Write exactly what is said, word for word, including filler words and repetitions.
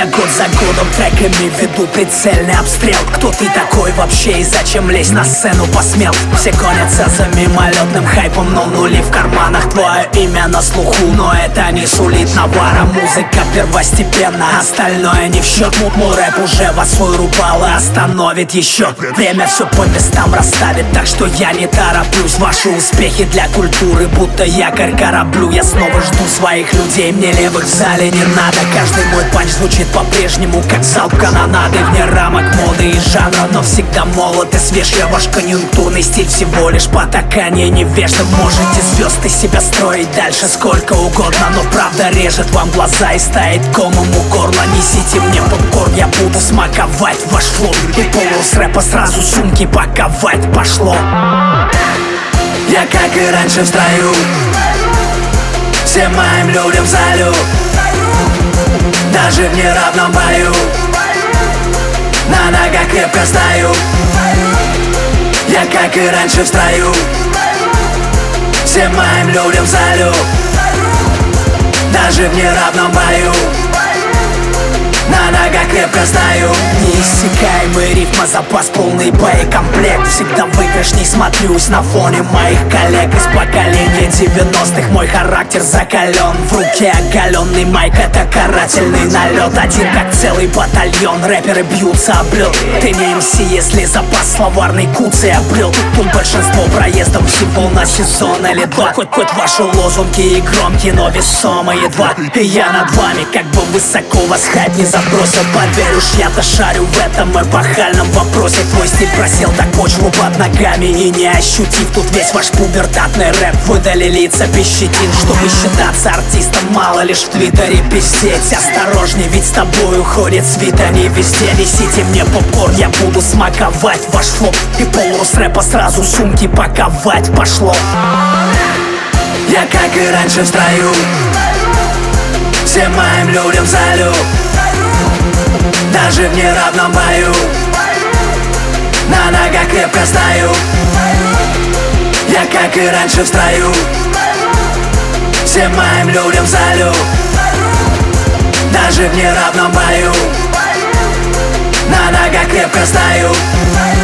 год за годом треками веду прицельный обстрел. Кто ты такой вообще и зачем лезть на сцену посмел? Все гонятся за мимолетным хайпом, но нули в карманах. Твое имя на слуху, но это не сулит навара. Музыка первостепенно, остальное не в счет. Мой рэп уже вас свой рубал и остановит еще. Время все по местам расставит, так что я не тороплюсь. Ваши успехи для культуры будто якорь кораблю. Я снова жду своих людей, мне левых в зале не надо. Каждый мой панч звучит по-прежнему, как залп канонады. Вне рамок моды и жанра, но всегда молод и свеж. Я ваш конъюнктурный стиль, всего лишь потакание невежда. Можете звезд из себя строить дальше сколько угодно, но правда режет вам глаза и стоит комом у горла. Несите мне попкорн, я буду смаковать ваш флот. И полус рэпа сразу сумки паковать пошло. Я как и раньше в строю, всем моим людям салют. Даже в неравном бою на ногах крепко стою. Я как и раньше в строю, всем моим людям салют. Даже в неравном бою на ногах крепко стою. Неиссякаемый рифмозапас, полный боекомплект. Всегда выигрышней смотрюсь на фоне моих коллег из поколения девяностых. Мой характер закален, в руке оголенный майк, это карательный налет. Один как целый батальон, рэперы бьются об лед. Ты не эм си, если запас словарный куцый обрел. Тут большинство проездом всего на сезон или два. Хоть, хоть ваши лозунги и громкие, но весомые два. И я над вами, как бы высоко вас хайп не забросил. Поверь уж, я-то шарю в этом эпохальном вопросе. Твой стиль просел так почву под ногами, и не ощутив тут весь ваш пубертатный рэп, выдали лица без щетин. Чтобы считаться артистом, мало лишь в твиттере пиздеть. Осторожней, ведь с тобой уходит свита не везде. Несите мне попкорн, я буду смаковать ваш флоп. И полус рэпа сразу сумки паковать пошло. Я как и раньше в строю, всем моим людям салют. Даже в неравном бою на ногах крепко стою. Я как и раньше в строю, всем моим людям салют. Даже в неравном бою на ногах крепко стою.